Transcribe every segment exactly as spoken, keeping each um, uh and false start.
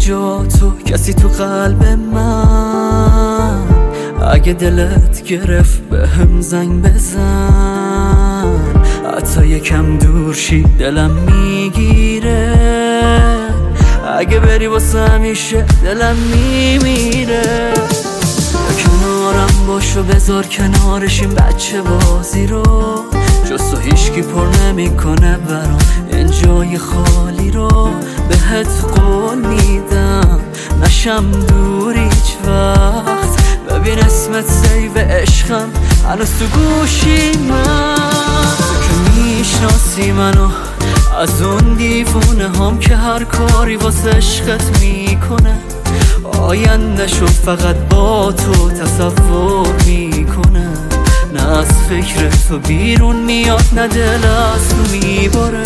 جا تو کسی تو قلب من، اگه دلت گرفت به هم زنگ بزن. حتی یکم دور شی دلم میگیره، اگه بری واسه همیشه دلم میمیره. کنارم باش و بذار کنارش این بچه بازی رو، جز تو هیچکی پر نمیکنه برام این جای خالی رو. بهت قول میدم نشم دور هیچ وقت، ببین اسمت سیو عشقم هنوز تو گوشی من. تو که میشناسی منو از اون دیوونه هم که هر کاری واسه عشقت میکنه، آینده شو فقط با تو تصور میکنه. نه از فکر تو بیرون میاد نه دل از تو میباره.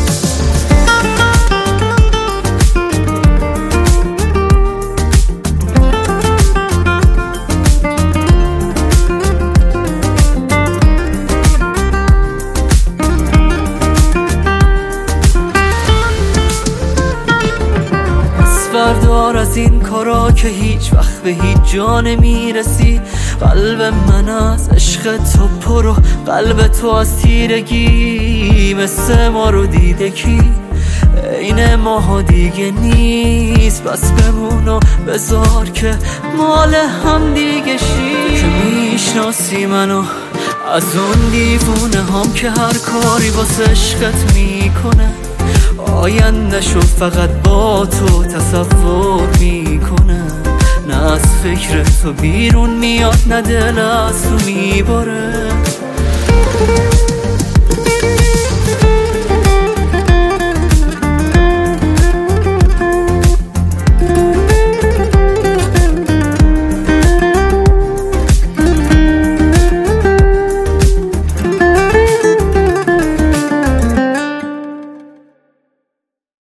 بردار از این کارا که هیچ وقت به هیچ جا نمیرسی. قلب من از عشق تو پر و قلب تو از تیرگی، مثل ما رو دیده کی این ماها دیگه نیست. بس بمون و بذار که مال هم دیگه شی. که میشناسی منو از اون دیوونه هم که هر کاری واسه عشقت میکنه، آینده شو فقط با تو تصور میکنه. نه از فکر تو بیرون میاد نه دل از تو میباره.